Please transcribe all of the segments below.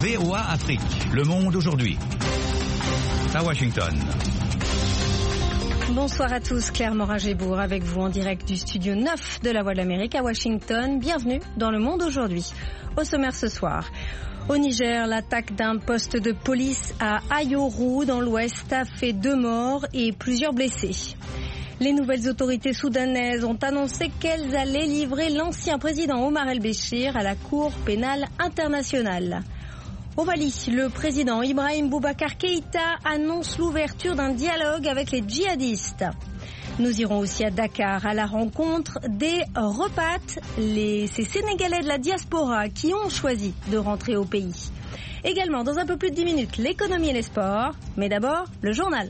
VOA Afrique, le monde aujourd'hui. À Washington. Bonsoir à tous, Claire Morin-Gébourg avec vous en direct du studio 9 de la Voix de l'Amérique à Washington. Bienvenue dans le monde aujourd'hui. Au sommaire ce soir. Au Niger, l'attaque d'un poste de police à Ayoru dans l'ouest a fait 2 morts et plusieurs blessés. Les nouvelles autorités soudanaises ont annoncé qu'elles allaient livrer l'ancien président Omar el-Béchir à la Cour pénale internationale. Au Mali, le président Ibrahim Boubacar Keïta annonce l'ouverture d'un dialogue avec les djihadistes. Nous irons aussi à Dakar à la rencontre des repates, ces Sénégalais de la diaspora qui ont choisi de rentrer au pays. Également, dans un peu plus de 10 minutes, l'économie et les sports. Mais d'abord, le journal.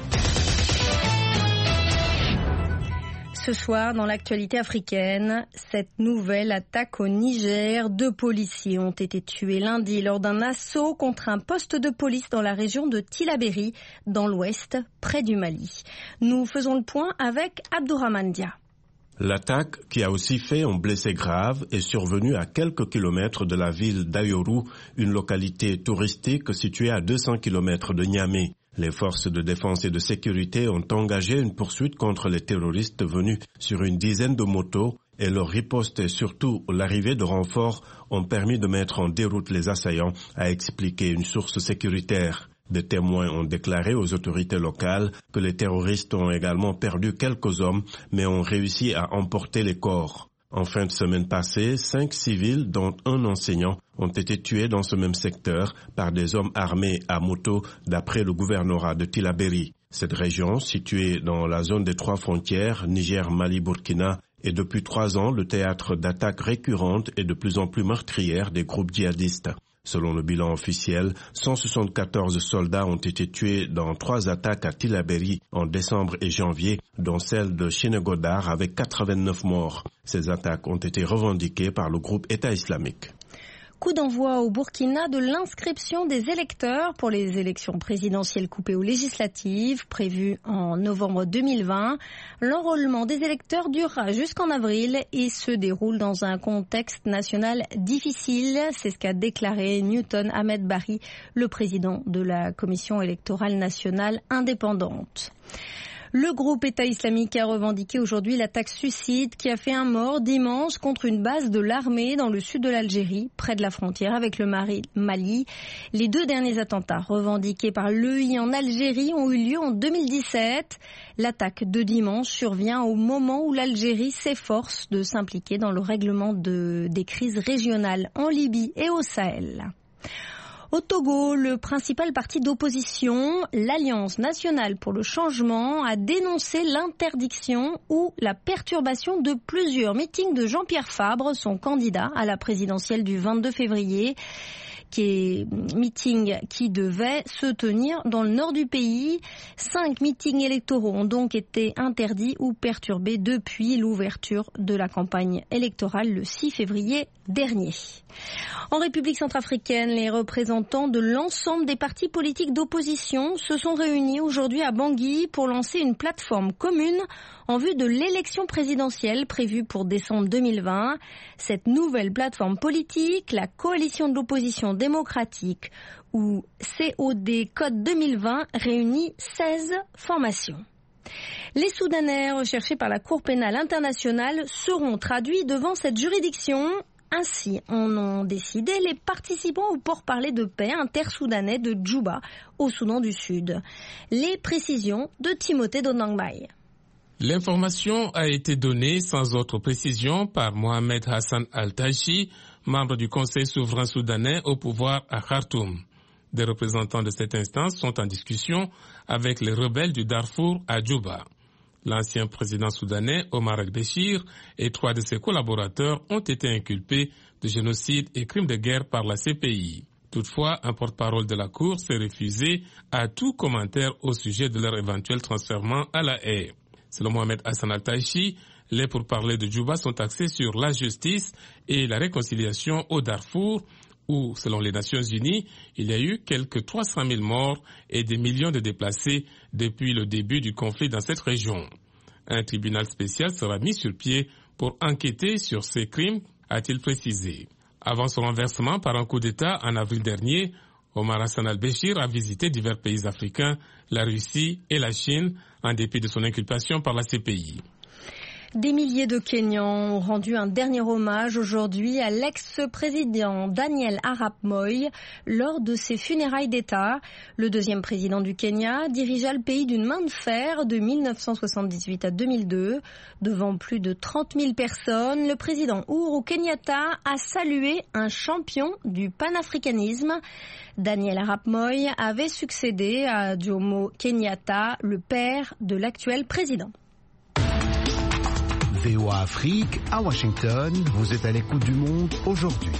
Ce soir, dans l'actualité africaine, cette nouvelle attaque au Niger. 2 policiers ont été tués lundi lors d'un assaut contre un poste de police dans la région de Tillabéri, dans l'ouest, près du Mali. Nous faisons le point avec Abdourahmane Dia. L'attaque, qui a aussi fait un blessé grave, est survenue à quelques kilomètres de la ville d'Ayoru, une localité touristique située à 200 kilomètres de Niamey. Les forces de défense et de sécurité ont engagé une poursuite contre les terroristes venus sur une dizaine de motos et leur riposte et surtout l'arrivée de renforts ont permis de mettre en déroute les assaillants, a expliqué une source sécuritaire. Des témoins ont déclaré aux autorités locales que les terroristes ont également perdu quelques hommes mais ont réussi à emporter les corps. En fin de semaine passée, 5 civils, dont un enseignant, ont été tués dans ce même secteur par des hommes armés à moto, d'après le gouvernorat de Tillabéri. Cette région, située dans la zone des 3 frontières, Niger, Mali, Burkina, est depuis 3 ans le théâtre d'attaques récurrentes et de plus en plus meurtrières des groupes djihadistes. Selon le bilan officiel, 174 soldats ont été tués dans 3 attaques à Tillabéri en décembre et janvier, dont celle de Chénégodar avec 89 morts. Ces attaques ont été revendiquées par le groupe État islamique. Coup d'envoi au Burkina de l'inscription des électeurs pour les élections présidentielles coupées aux législatives prévues en novembre 2020. L'enrôlement des électeurs durera jusqu'en avril et se déroule dans un contexte national difficile. C'est ce qu'a déclaré Newton Ahmed Barry, le président de la Commission électorale nationale indépendante. Le groupe État islamique a revendiqué aujourd'hui l'attaque suicide qui a fait un mort dimanche contre une base de l'armée dans le sud de l'Algérie, près de la frontière avec le Mali. Les 2 derniers attentats revendiqués par l'EI en Algérie ont eu lieu en 2017. L'attaque de dimanche survient au moment où l'Algérie s'efforce de s'impliquer dans le règlement des crises régionales en Libye et au Sahel. Au Togo, le principal parti d'opposition, l'Alliance nationale pour le changement, a dénoncé l'interdiction ou la perturbation de plusieurs meetings de Jean-Pierre Fabre, son candidat à la présidentielle du 22 février. Meeting qui devait se tenir dans le nord du pays. 5 meetings électoraux ont donc été interdits ou perturbés depuis l'ouverture de la campagne électorale le 6 février dernier. En République centrafricaine, les représentants de l'ensemble des partis politiques d'opposition se sont réunis aujourd'hui à Bangui pour lancer une plateforme commune en vue de l'élection présidentielle prévue pour décembre 2020. Cette nouvelle plateforme politique, la Coalition de l'opposition démocratique ou COD Code 2020, réunit 16 formations. Les Soudanais recherchés par la Cour pénale internationale seront traduits devant cette juridiction. Ainsi, en ont décidé les participants au pourparlers de paix intersoudanais de Djouba, au Soudan du Sud. Les précisions de Timothée Donangbaye. L'information a été donnée sans autre précision par Mohamed Hassan Al-Tachi, membre du Conseil souverain soudanais au pouvoir à Khartoum. Des représentants de cette instance sont en discussion avec les rebelles du Darfour à Djouba. L'ancien président soudanais Omar el-Béchir et 3 de ses collaborateurs ont été inculpés de génocide et crimes de guerre par la CPI. Toutefois, un porte-parole de la Cour s'est refusé à tout commentaire au sujet de leur éventuel transfèrement à la Haye. Selon Mohamed Hassan Al-Tachi, les pourparlers de Djouba sont axés sur la justice et la réconciliation au Darfour, où, selon les Nations Unies, il y a eu quelques 300 000 morts et des millions de déplacés depuis le début du conflit dans cette région. Un tribunal spécial sera mis sur pied pour enquêter sur ces crimes, a-t-il précisé. Avant son renversement par un coup d'État en avril dernier, Omar Hassan al-Béchir a visité divers pays africains, la Russie et la Chine, en dépit de son inculpation par la CPI. Des milliers de Kenyans ont rendu un dernier hommage aujourd'hui à l'ex-président Daniel Arap Moi lors de ses funérailles d'État. Le deuxième président du Kenya dirigea le pays d'une main de fer de 1978 à 2002. Devant plus de 30 000 personnes, le président Uhuru Kenyatta a salué un champion du panafricanisme. Daniel Arap Moi avait succédé à Jomo Kenyatta, le père de l'actuel président. VOA Afrique, à Washington, vous êtes à l'écoute du monde aujourd'hui.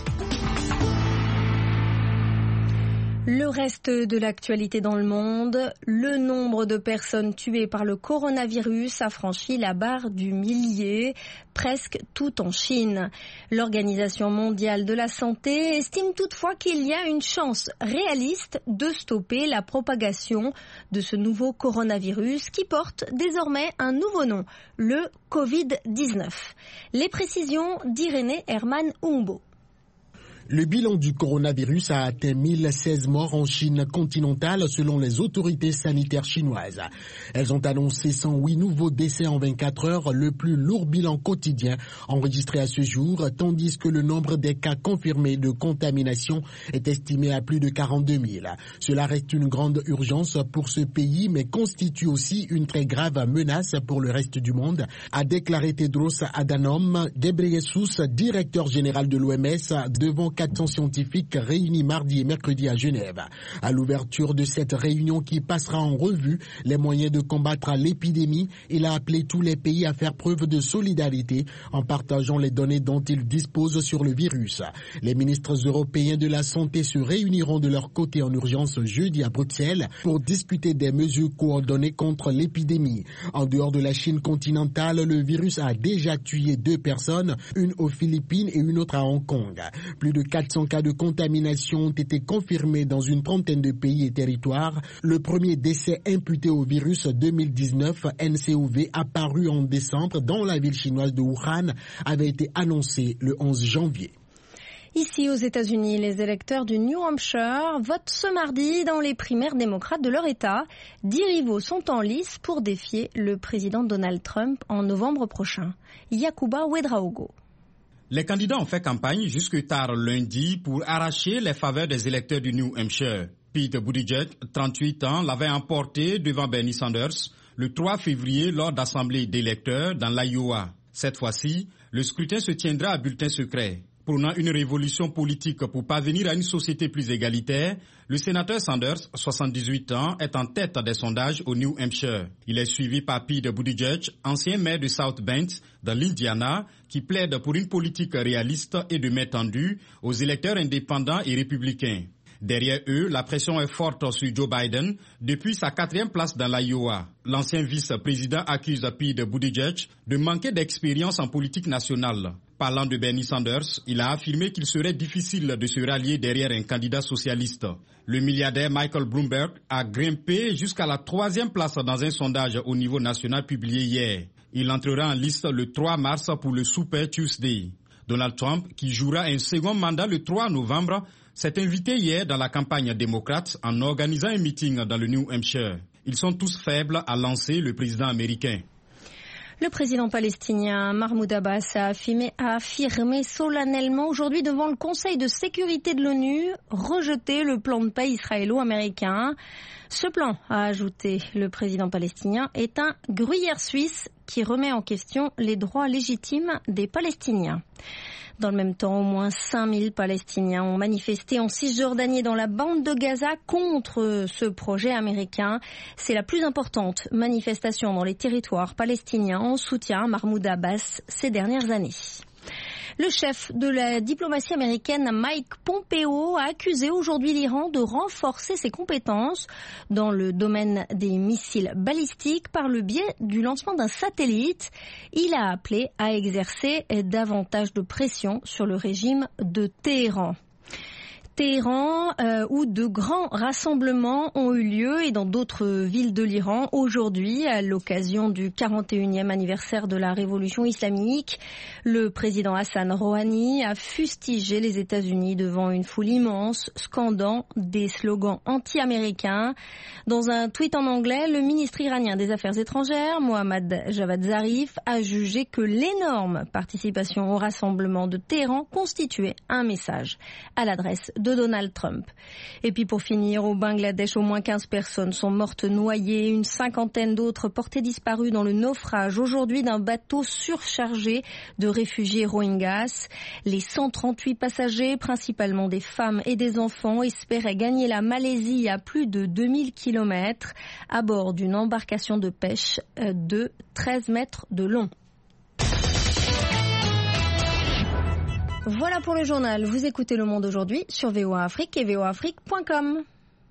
Le reste de l'actualité dans le monde, le nombre de personnes tuées par le coronavirus a franchi la barre du millier, presque tout en Chine. L'Organisation mondiale de la santé estime toutefois qu'il y a une chance réaliste de stopper la propagation de ce nouveau coronavirus qui porte désormais un nouveau nom, le Covid-19. Les précisions d'Irénée Herman Umbo. Le bilan du coronavirus a atteint 1016 morts en Chine continentale selon les autorités sanitaires chinoises. Elles ont annoncé 108 nouveaux décès en 24 heures, le plus lourd bilan quotidien enregistré à ce jour, tandis que le nombre des cas confirmés de contamination est estimé à plus de 42 000. Cela reste une grande urgence pour ce pays, mais constitue aussi une très grave menace pour le reste du monde, a déclaré Tedros Adhanom Ghebreyesus, directeur général de l'OMS, devant 400 scientifiques réunis mardi et mercredi à Genève. À l'ouverture de cette réunion qui passera en revue les moyens de combattre l'épidémie, il a appelé tous les pays à faire preuve de solidarité en partageant les données dont ils disposent sur le virus. Les ministres européens de la santé se réuniront de leur côté en urgence jeudi à Bruxelles pour discuter des mesures coordonnées contre l'épidémie. En dehors de la Chine continentale, le virus a déjà tué 2 personnes, une aux Philippines et une autre à Hong Kong. Plus de 400 cas de contamination ont été confirmés dans une trentaine de pays et territoires. Le premier décès imputé au virus 2019 NCOV apparu en décembre dans la ville chinoise de Wuhan avait été annoncé le 11 janvier. Ici aux États-Unis, les électeurs du New Hampshire votent ce mardi dans les primaires démocrates de leur État. 10 rivaux sont en lice pour défier le président Donald Trump en novembre prochain. Yakuba Ouedraogo. Les candidats ont fait campagne jusque tard lundi pour arracher les faveurs des électeurs du New Hampshire. Pete Buttigieg, 38 ans, l'avait emporté devant Bernie Sanders le 3 février lors d'assemblées d'électeurs dans l'Iowa. Cette fois-ci, le scrutin se tiendra à bulletin secret. Prônant une révolution politique pour parvenir à une société plus égalitaire, le sénateur Sanders, 78 ans, est en tête des sondages au New Hampshire. Il est suivi par Pete Buttigieg, ancien maire de South Bend, dans l'Indiana, qui plaide pour une politique réaliste et de main tendue aux électeurs indépendants et républicains. Derrière eux, la pression est forte sur Joe Biden depuis sa 4e place dans l'Iowa. L'ancien vice-président accuse Pete Buttigieg de manquer d'expérience en politique nationale. Parlant de Bernie Sanders, il a affirmé qu'il serait difficile de se rallier derrière un candidat socialiste. Le milliardaire Michael Bloomberg a grimpé jusqu'à la 3e place dans un sondage au niveau national publié hier. Il entrera en liste le 3 mars pour le Super Tuesday. Donald Trump, qui jouera un second mandat le 3 novembre, s'est invité hier dans la campagne démocrate en organisant un meeting dans le New Hampshire. Ils sont tous faibles à lancer le président américain. Le président palestinien Mahmoud Abbas a affirmé solennellement aujourd'hui devant le Conseil de sécurité de l'ONU rejeter le plan de paix israélo-américain. Ce plan, a ajouté le président palestinien, est un gruyère suisse qui remet en question les droits légitimes des Palestiniens. Dans le même temps, au moins 5000 Palestiniens ont manifesté en Cisjordanie et dans la bande de Gaza contre ce projet américain. C'est la plus importante manifestation dans les territoires palestiniens en soutien à Mahmoud Abbas ces dernières années. Le chef de la diplomatie américaine, Mike Pompeo, a accusé aujourd'hui l'Iran de renforcer ses compétences dans le domaine des missiles balistiques par le biais du lancement d'un satellite. Il a appelé à exercer davantage de pression sur le régime de Téhéran. Téhéran, où de grands rassemblements ont eu lieu et dans d'autres villes de l'Iran aujourd'hui à l'occasion du 41e anniversaire de la révolution islamique. Le président Hassan Rouhani a fustigé les États-Unis devant une foule immense, scandant des slogans anti-américains. Dans un tweet en anglais, le ministre iranien des Affaires étrangères, Mohammad Javad Zarif, a jugé que l'énorme participation au rassemblement de Téhéran constituait un message à l'adresse de Donald Trump. Et puis pour finir, au Bangladesh, au moins 15 personnes sont mortes noyées, une cinquantaine d'autres portées disparues dans le naufrage aujourd'hui d'un bateau surchargé de réfugiés Rohingyas. Les 138 passagers, principalement des femmes et des enfants, espéraient gagner la Malaisie à plus de 2000 km à bord d'une embarcation de pêche de 13 mètres de long. Voilà pour le journal. Vous écoutez Le Monde aujourd'hui sur VOA Afrique et voaafrique.com.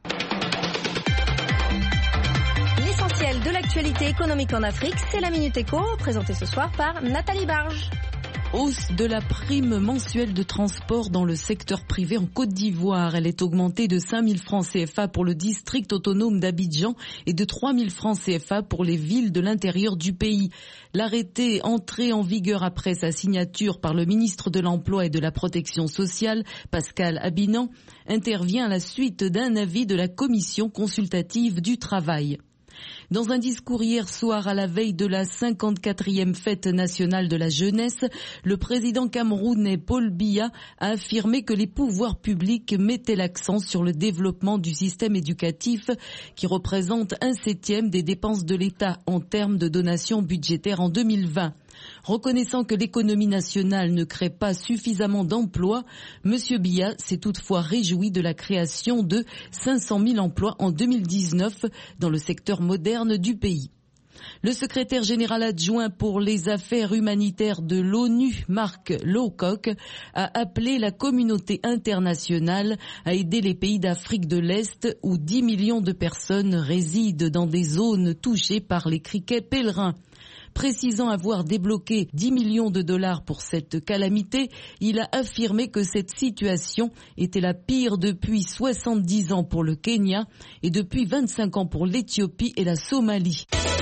L'essentiel de l'actualité économique en Afrique, c'est la Minute Éco, présentée ce soir par Nathalie Barge. Hausse de la prime mensuelle de transport dans le secteur privé en Côte d'Ivoire. Elle est augmentée de 5 000 francs CFA pour le district autonome d'Abidjan et de 3 000 francs CFA pour les villes de l'intérieur du pays. L'arrêté, entré en vigueur après sa signature par le ministre de l'Emploi et de la Protection sociale, Pascal Abinan, intervient à la suite d'un avis de la Commission consultative du travail. Dans un discours hier soir à la veille de la 54e fête nationale de la jeunesse, le président camerounais Paul Biya a affirmé que les pouvoirs publics mettaient l'accent sur le développement du système éducatif qui représente 1/7 des dépenses de l'État en termes de donations budgétaires en 2020. Reconnaissant que l'économie nationale ne crée pas suffisamment d'emplois, M. Biya s'est toutefois réjoui de la création de 500 000 emplois en 2019 dans le secteur moderne du pays. Le secrétaire général adjoint pour les affaires humanitaires de l'ONU, Mark Lowcock, a appelé la communauté internationale à aider les pays d'Afrique de l'Est où 10 millions de personnes résident dans des zones touchées par les criquets pèlerins. Précisant avoir débloqué 10 millions de dollars pour cette calamité, il a affirmé que cette situation était la pire depuis 70 ans pour le Kenya et depuis 25 ans pour l'Éthiopie et la Somalie.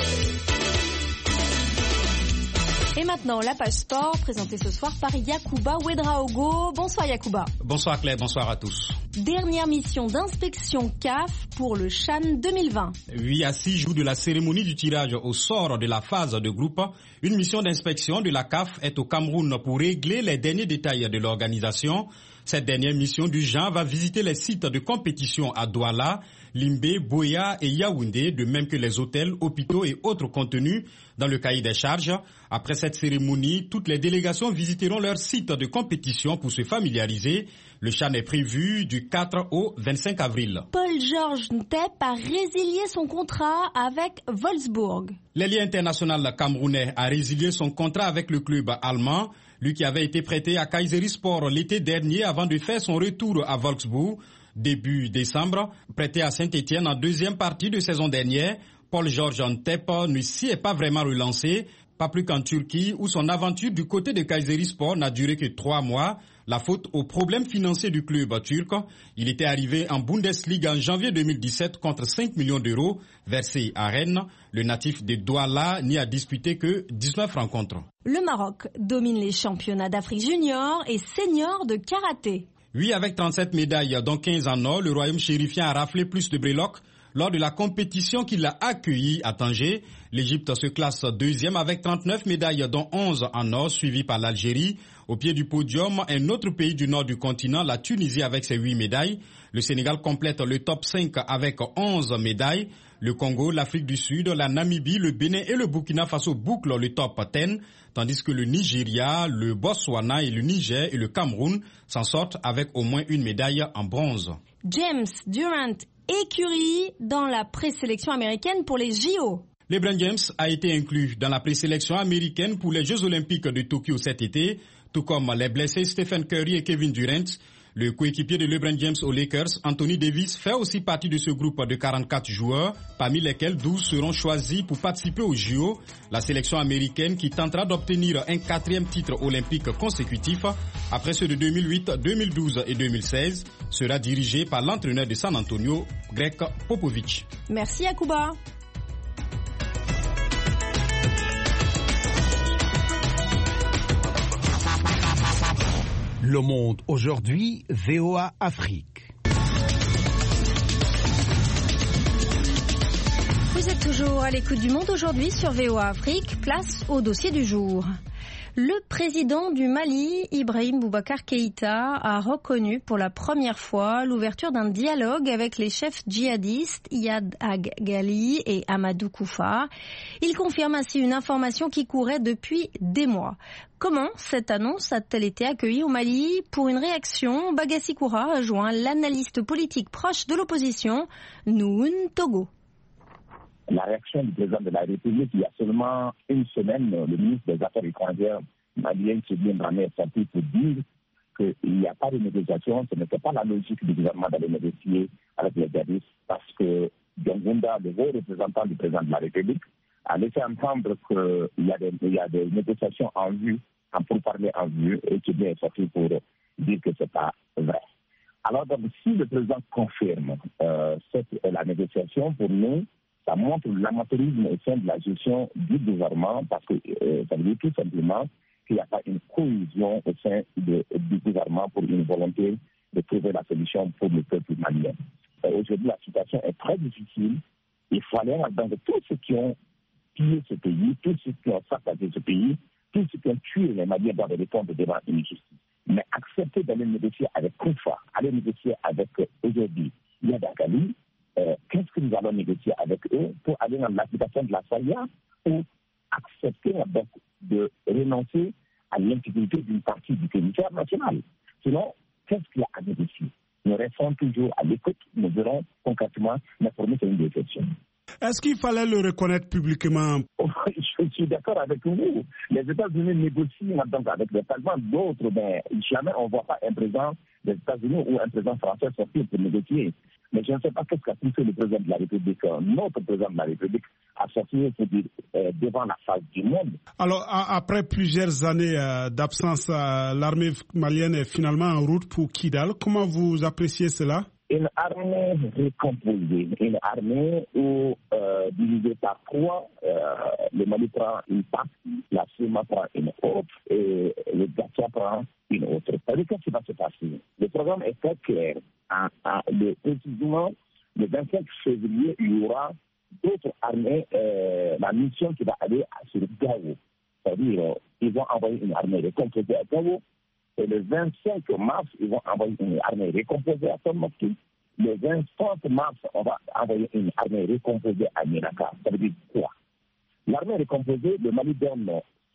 Et maintenant, la page sport, présentée ce soir par Yacouba Ouedraogo. Bonsoir Yacouba. Bonsoir Claire, bonsoir à tous. Dernière mission d'inspection CAF pour le CHAN 2020. Oui, à 6 jours de la cérémonie du tirage au sort de la phase de groupe, une mission d'inspection de la CAF est au Cameroun pour régler les derniers détails de l'organisation. Cette dernière mission du genre va visiter les sites de compétition à Douala, Limbé, Boya et Yaoundé, de même que les hôtels, hôpitaux et autres contenus dans le cahier des charges. Après cette cérémonie, toutes les délégations visiteront leur site de compétition pour se familiariser. Le CHAN est prévu du 4 au 25 avril. Paul-Georges Ntep a résilié son contrat avec Wolfsburg. L'ailier international camerounais a résilié son contrat avec le club allemand. Lui qui avait été prêté à Kayserispor l'été dernier avant de faire son retour à Wolfsburg. Début décembre, prêté à Saint-Etienne en deuxième partie de saison dernière, Paul-Georges Ntep ne s'y est pas vraiment relancé, pas plus qu'en Turquie où son aventure du côté de Kayserispor n'a duré que 3 mois. La faute aux problèmes financiers du club turc. Il était arrivé en Bundesliga en janvier 2017 contre 5 millions d'euros versés à Rennes. Le natif de Douala n'y a disputé que 19 rencontres. Le Maroc domine les championnats d'Afrique junior et senior de karaté. Oui, avec 37 médailles, dont 15 en or, le royaume chérifien a raflé plus de breloques lors de la compétition qu'il a accueillie à Tanger. L'Égypte se classe deuxième avec 39 médailles, dont 11 en or, suivi par l'Algérie. Au pied du podium, un autre pays du nord du continent, la Tunisie avec ses 8 médailles. Le Sénégal complète le top 5 avec 11 médailles. Le Congo, l'Afrique du Sud, la Namibie, le Bénin et le Burkina Faso bouclent le top 10, tandis que le Nigeria, le Botswana et le Niger et le Cameroun s'en sortent avec au moins une médaille en bronze. James Durant écurie dans la présélection américaine pour les JO. LeBron James a été inclus dans la présélection américaine pour les Jeux Olympiques de Tokyo cet été, tout comme les blessés Stephen Curry et Kevin Durant. Le coéquipier de LeBron James aux Lakers, Anthony Davis, fait aussi partie de ce groupe de 44 joueurs, parmi lesquels 12 seront choisis pour participer aux JO. La sélection américaine qui tentera d'obtenir un 4e titre olympique consécutif, après ceux de 2008, 2012 et 2016, sera dirigée par l'entraîneur de San Antonio, Greg Popovich. Merci Yacouba. Le Monde aujourd'hui, VOA Afrique. Vous êtes toujours à l'écoute du Monde aujourd'hui sur VOA Afrique. Place au dossier du jour. Le président du Mali, Ibrahim Boubacar Keïta, a reconnu pour la première fois l'ouverture d'un dialogue avec les chefs djihadistes Iyad Ag-Ghali et Amadou Koufa. Il confirme ainsi une information qui courait depuis des mois. Comment cette annonce a-t-elle été accueillie au Mali? Pour une réaction, Bagassi Koura a joint l'analyste politique proche de l'opposition, Noun Togo. La réaction du président de la République, il y a seulement une semaine, le ministre des Affaires étrangères malien Sebien Dramé est sorti pour dire qu'il n'y a pas de négociation, ce n'était pas la logique du gouvernement d'aller négocier avec les djihadistes parce que Diongounda, le haut représentant du président de la République, a laissé entendre qu'il y a des négociations en vue, en pourparlers en vue, et Sebien est sorti pour dire que ce n'est pas vrai. Alors, donc, si le président confirme la négociation, pour nous, ça montre l'amateurisme au sein de la gestion du gouvernement parce que ça veut dire tout simplement qu'il n'y a pas une cohésion au sein du gouvernement pour une volonté de trouver la solution pour le peuple malien. Aujourd'hui, la situation est très difficile. Il faut aller dans tous ceux qui ont pillé ce pays, tous ceux qui ont saccagé ce pays, tous ceux qui ont tué les Maliens doivent répondre devant une justice. Mais accepter d'aller négocier avec Koufa, aller négocier avec aujourd'hui Iyad Ag-Ghali, qu'est-ce que nous allons négocier avec eux pour aller dans l'application de la charia ou accepter donc de renoncer à l'intégrité d'une partie du territoire national? Sinon, qu'est-ce qu'il y a à négocier? Nous restons toujours à l'écoute, nous verrons concrètement, mais pour nous c'est une déception. Est-ce qu'il fallait le reconnaître publiquement? Je suis d'accord avec vous. Les États-Unis négocient donc avec les Talibans, d'autres, mais jamais on ne voit pas un président des États-Unis ou un président français sortir pour négocier. Mais je ne sais pas qu'est-ce qu'a poussé le président de la République, notre président de la République, à sortir devant la face du monde. Alors, après plusieurs années d'absence, l'armée malienne est finalement en route pour Kidal. Comment vous appréciez cela? Une armée recomposée, une armée où, divisée par 3, le Mali prend une partie, la CEMA prend une autre et le Gacha prend une autre. Qu'est-ce qui va se passer? Le programme est très clair. Précisément, le 25 février, il y aura d'autres armées, la mission qui va aller sur Gao. C'est-à-dire, ils vont envoyer une armée recomposée à Gao. Et le 25 mars, ils vont envoyer une armée recomposée à Tombouctou. Le 25 mars, on va envoyer une armée recomposée à Ménaka. Ça veut dire quoi? L'armée recomposée, le Mali donne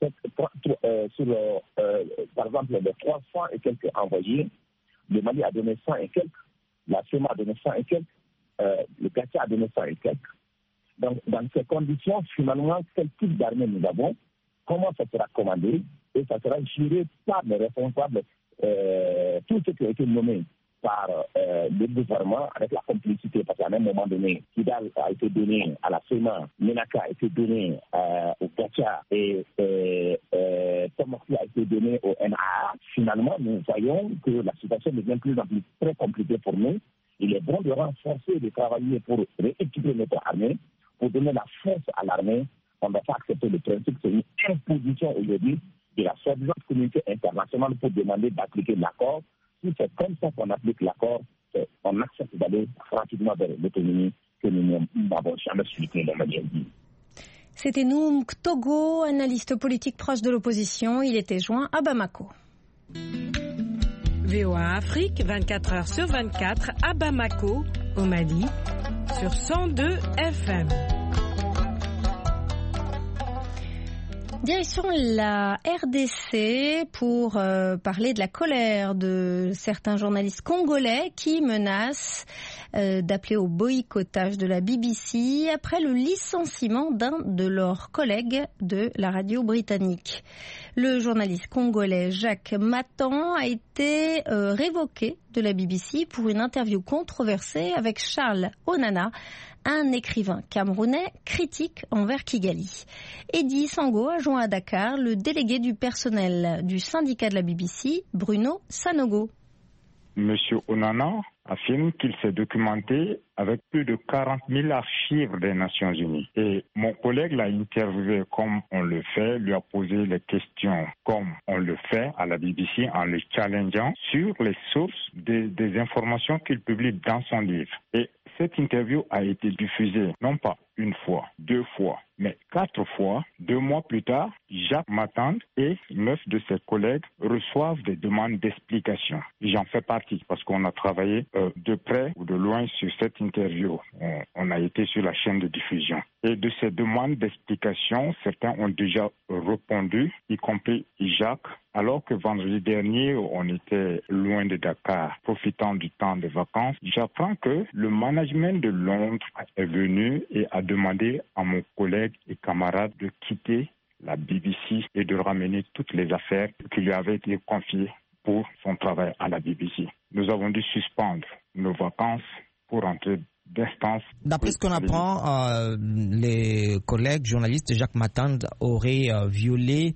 par exemple, les 300 et quelques envoyés, le Mali a donné 100 et quelques, la CEMA a donné 100 et quelques, le Gacha a donné 100 et quelques. Donc, dans ces conditions, finalement, quel type d'armée nous avons, comment ça sera commandé, et ça sera géré par les responsables, tous ceux qui ont été nommés par le gouvernement avec la complicité, parce qu'à un moment donné, Kidal a été donné à la CEMA, Ménaka a été donné au Gacha et Tombouctou a été donné au NAA. Finalement, nous voyons que la situation devient plus en plus très compliquée pour nous. Il est bon de renforcer, de travailler pour rééquiper notre armée, pour donner la force à l'armée. On ne va pas accepter le principe, c'est une imposition aujourd'hui de la soi-disant communauté internationale pour demander d'appliquer l'accord. Si c'est comme ça qu'on applique l'accord, on accepte d'aller rapidement vers l'autonomie que nous n'avons jamais suivi dans la vie. C'était Noum Togo, analyste politique proche de l'opposition. Il était joint à Bamako. VOA Afrique, 24 heures sur 24, à Bamako, au Mali, sur 102 FM. Direction la RDC pour parler de la colère de certains journalistes congolais qui menacent d'appeler au boycottage de la BBC après le licenciement d'un de leurs collègues de la radio britannique. Le journaliste congolais Jacques Matan a été révoqué de la BBC pour une interview controversée avec Charles Onana, un écrivain camerounais critique envers Kigali. Eddy Sango a joint à Dakar le délégué du personnel du syndicat de la BBC, Bruno Sanogo. Monsieur Onana affirme qu'il s'est documenté avec plus de 40 000 archives des Nations Unies. Et mon collègue l'a interviewé comme on le fait, lui a posé les questions comme on le fait à la BBC en le challengeant sur les sources des informations qu'il publie dans son livre. Et cette interview a été diffusée non pas une fois, 2 fois, mais 4 fois. 2 mois plus tard, Jacques Matan et 9 de ses collègues reçoivent des demandes d'explication. J'en fais partie parce qu'on a travaillé de près ou de loin sur cette interview. On a été sur la chaîne de diffusion. Et de ces demandes d'explication, certains ont déjà répondu, y compris Jacques, alors que vendredi dernier, on était loin de Dakar, profitant du temps de vacances. J'apprends que le management de Londres est venu et a demandé à mon collègue et camarade de quitter la BBC et de ramener toutes les affaires qui lui avaient été confiées pour son travail à la BBC. Nous avons dû suspendre nos vacances pour entrer d'instance. D'après ce qu'on apprend, les collègues journalistes Jacques Matan auraient violé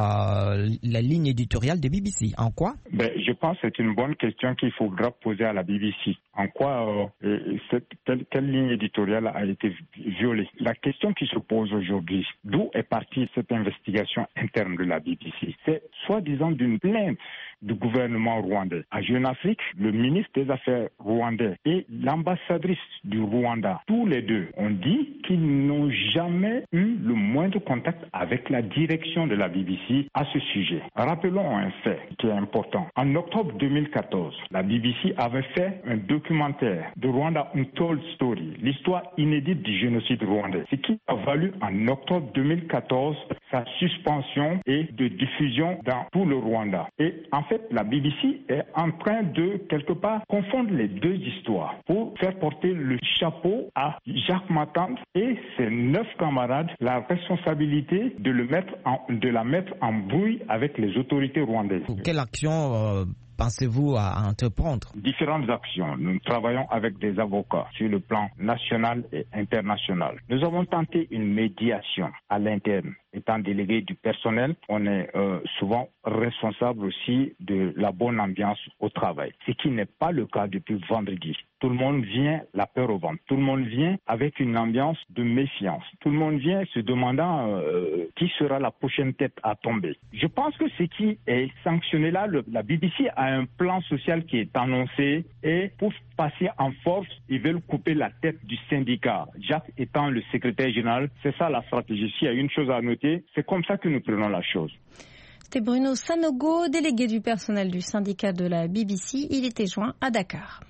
la ligne éditoriale de BBC. En quoi? Je pense que c'est une bonne question qu'il faudra poser à la BBC. En quoi quelle ligne éditoriale a été violée? La question qui se pose aujourd'hui, d'où est partie cette investigation interne de la BBC? C'est soi-disant d'une plainte du gouvernement rwandais. À Jeune Afrique, le ministre des Affaires rwandais et l'ambassadrice du Rwanda, tous les deux, ont dit qu'ils n'ont jamais eu le moindre contact avec la direction de la BBC à ce sujet. Rappelons un fait qui est important. En octobre 2014, la BBC avait fait un documentaire de Rwanda Untold Story, l'histoire inédite du génocide rwandais, ce qui a valu en octobre 2014 sa suspension et de diffusion dans tout le Rwanda. Et en fait, la BBC est en train de, quelque part, confondre les deux histoires pour faire porter le chapeau à Jacques Matan et ses 9 camarades la responsabilité de la mettre en brouille avec les autorités rwandaises. Quelle action pensez-vous à entreprendre? Différentes actions. Nous travaillons avec des avocats sur le plan national et international. Nous avons tenté une médiation à l'interne. Étant délégué du personnel, on est souvent responsable aussi de la bonne ambiance au travail, ce qui n'est pas le cas depuis vendredi. Tout le monde vient la peur au ventre. Tout le monde vient avec une ambiance de méfiance. Tout le monde vient se demandant qui sera la prochaine tête à tomber. Je pense que ce qui est sanctionné là, la BBC a un plan social qui est annoncé et pour passer en force, ils veulent couper la tête du syndicat. Jacques étant le secrétaire général, c'est ça la stratégie. S'il y a une chose à noter, c'est comme ça que nous prenons la chose. C'était Bruno Sanogo, délégué du personnel du syndicat de la BBC. Il était joint à Dakar.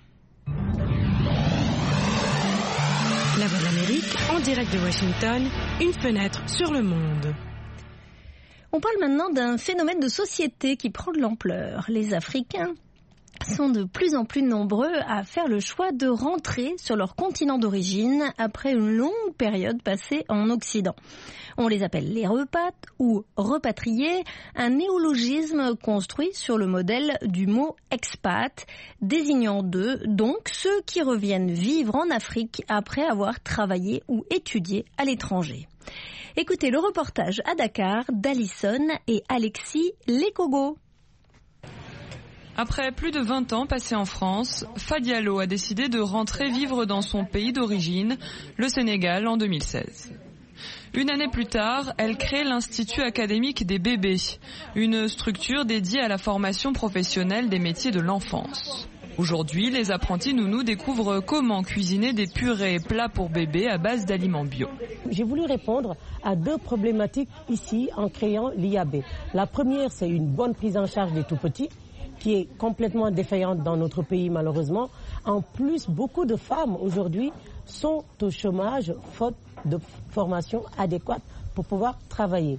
La Voix de l'Amérique, en direct de Washington, une fenêtre sur le monde. On parle maintenant d'un phénomène de société qui prend de l'ampleur. Les Africains sont de plus en plus nombreux à faire le choix de rentrer sur leur continent d'origine après une longue période passée en Occident. On les appelle les repates ou repatriés, un néologisme construit sur le modèle du mot expat, désignant donc ceux qui reviennent vivre en Afrique après avoir travaillé ou étudié à l'étranger. Écoutez le reportage à Dakar d'Alison et Alexis Lekogo. Après plus de 20 ans passés en France, Fadialo a décidé de rentrer vivre dans son pays d'origine, le Sénégal, en 2016. Une année plus tard, elle crée l'Institut académique des bébés, une structure dédiée à la formation professionnelle des métiers de l'enfance. Aujourd'hui, les apprentis nounous découvrent comment cuisiner des purées et plats pour bébés à base d'aliments bio. J'ai voulu répondre à 2 problématiques ici en créant l'IAB. La première, c'est une bonne prise en charge des tout-petits, qui est complètement défaillante dans notre pays malheureusement. En plus, beaucoup de femmes aujourd'hui sont au chômage faute de formation adéquate pour pouvoir travailler.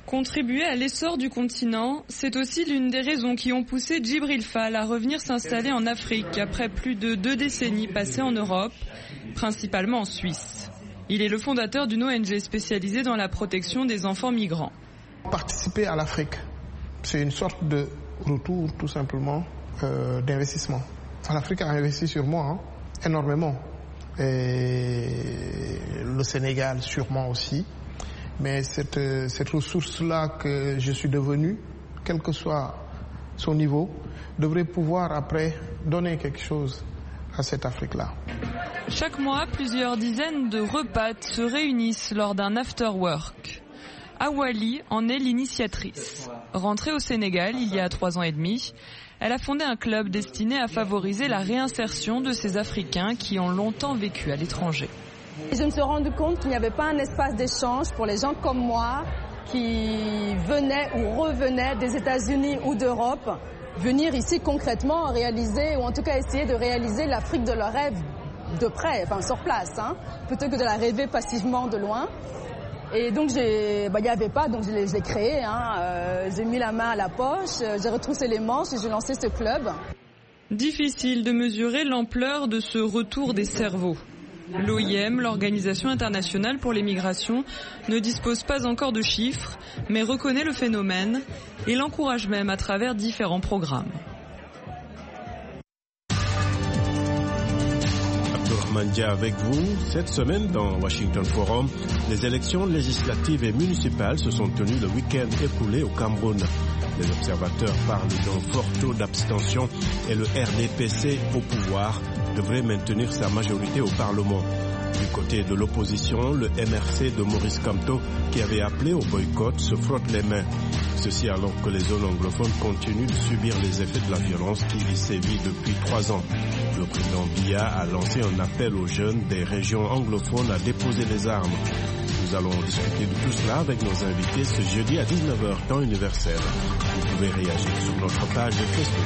Contribuer à l'essor du continent, c'est aussi l'une des raisons qui ont poussé Djibril Fall à revenir s'installer en Afrique après plus de 2 décennies passées en Europe, principalement en Suisse. Il est le fondateur d'une ONG spécialisée dans la protection des enfants migrants. Participer à l'Afrique, c'est une sorte de retour tout simplement d'investissement. L'Afrique a investi sur moi énormément. Et le Sénégal sûrement aussi. Mais cette ressource-là que je suis devenu, quel que soit son niveau, devrait pouvoir après donner quelque chose à cette Afrique-là. Chaque mois, plusieurs dizaines de repas se réunissent lors d'un after-work. Awali en est l'initiatrice. Rentrée au Sénégal il y a 3 ans et demi, elle a fondé un club destiné à favoriser la réinsertion de ces Africains qui ont longtemps vécu à l'étranger. Je me suis rendu compte qu'il n'y avait pas un espace d'échange pour les gens comme moi qui venaient ou revenaient des États-Unis ou d'Europe, venir ici concrètement réaliser, ou en tout cas essayer de réaliser l'Afrique de leurs rêves de près, enfin sur place, plutôt que de la rêver passivement de loin. Et donc il n'y avait pas, donc je l'ai créé, j'ai mis la main à la poche, j'ai retroussé les manches et j'ai lancé ce club. Difficile de mesurer l'ampleur de ce retour des cerveaux. L'OIM, l'Organisation internationale pour les migrations, ne dispose pas encore de chiffres, mais reconnaît le phénomène et l'encourage même à travers différents programmes. Mandia avec vous. Cette semaine, dans Washington Forum, les élections législatives et municipales se sont tenues le week-end écoulé au Cameroun. Les observateurs parlent d'un fort taux d'abstention et le RDPC au pouvoir devrait maintenir sa majorité au Parlement. Du côté de l'opposition, le MRC de Maurice Kamto, qui avait appelé au boycott, se frotte les mains. Ceci alors que les zones anglophones continuent de subir les effets de la violence qui y sévit depuis 3 ans. Le président Biya a lancé un appel aux jeunes des régions anglophones à déposer les armes. Nous allons discuter de tout cela avec nos invités ce jeudi à 19h temps universel. Vous pouvez réagir sur notre page Facebook.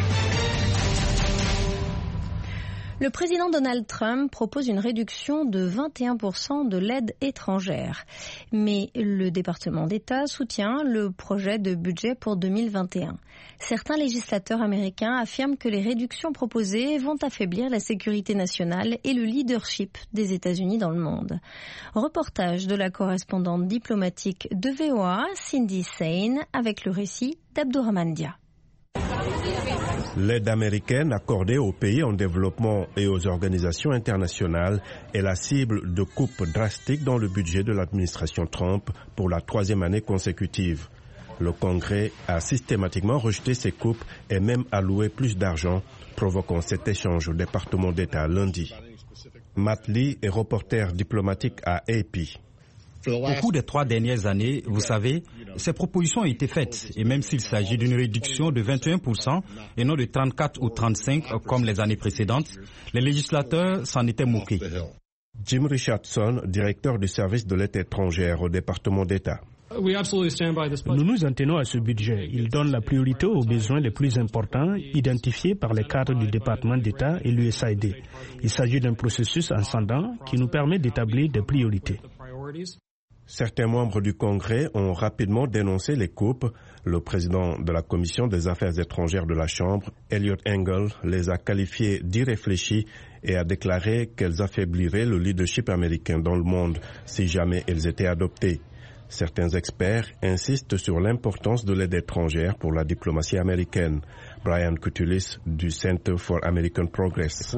Le président Donald Trump propose une réduction de 21% de l'aide étrangère. Mais le département d'État soutient le projet de budget pour 2021. Certains législateurs américains affirment que les réductions proposées vont affaiblir la sécurité nationale et le leadership des États-Unis dans le monde. Reportage de la correspondante diplomatique de VOA, Cindy Sain, avec le récit d'Abdourahmane Dia. L'aide américaine accordée aux pays en développement et aux organisations internationales est la cible de coupes drastiques dans le budget de l'administration Trump pour la 3e année consécutive. Le Congrès a systématiquement rejeté ces coupes et même alloué plus d'argent, provoquant cet échange au département d'État lundi. Matt Lee est reporter diplomatique à AP. Au cours des 3 dernières années, vous savez, ces propositions ont été faites. Et même s'il s'agit d'une réduction de 21% et non de 34 ou 35 comme les années précédentes, les législateurs s'en étaient moqués. Jim Richardson, directeur du service de l'aide étrangère au département d'État. Nous nous en tenons à ce budget. Il donne la priorité aux besoins les plus importants identifiés par les cadres du département d'État et l'USAID. Il s'agit d'un processus ascendant qui nous permet d'établir des priorités. Certains membres du Congrès ont rapidement dénoncé les coupes. Le président de la Commission des affaires étrangères de la Chambre, Eliot Engel, les a qualifiées d'irréfléchies et a déclaré qu'elles affaibliraient le leadership américain dans le monde si jamais elles étaient adoptées. Certains experts insistent sur l'importance de l'aide étrangère pour la diplomatie américaine. Brian Kutulis du Center for American Progress.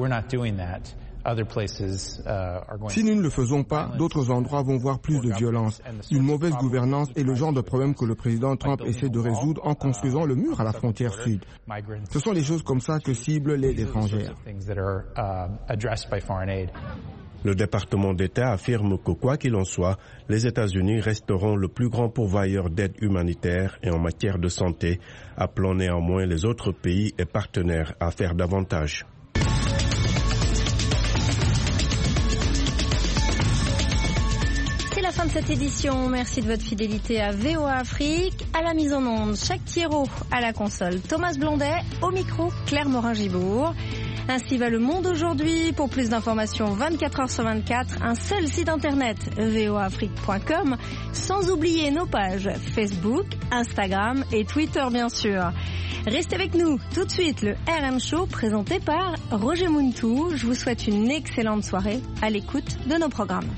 Si nous ne le faisons pas, d'autres endroits vont voir plus de violence. Une mauvaise gouvernance est le genre de problème que le président Trump essaie de résoudre en construisant le mur à la frontière sud. Ce sont les choses comme ça que cible l'aide étrangère. Le département d'État affirme que quoi qu'il en soit, les États-Unis resteront le plus grand pourvoyeur d'aide humanitaire et en matière de santé, appelant néanmoins les autres pays et partenaires à faire davantage. C'est la fin de cette édition. Merci de votre fidélité à VOA Afrique. À la mise en onde, Jacques Thiéraut, à la console, Thomas Blondet, au micro, Claire Morin-Gibourg. Ainsi va le monde aujourd'hui. Pour plus d'informations 24 heures sur 24, un seul site internet voaafrique.com, sans oublier nos pages Facebook, Instagram et Twitter bien sûr. Restez avec nous, tout de suite le RM Show présenté par Roger Muntou. Je vous souhaite une excellente soirée à l'écoute de nos programmes.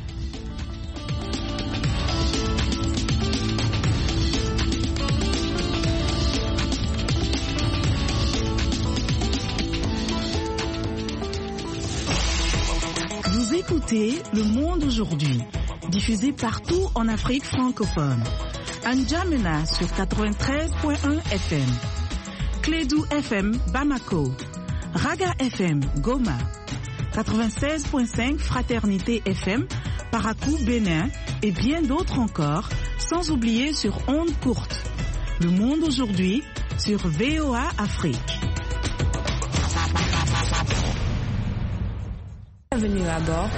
Vous écoutez Le Monde aujourd'hui, diffusé partout en Afrique francophone. À N'Djamena sur 93.1 FM, Clédou FM Bamako, Raga FM Goma, 96.5 Fraternité FM Parakou Bénin et bien d'autres encore, sans oublier sur ondes courtes. Le Monde aujourd'hui sur VOA Afrique. Bienvenue à bord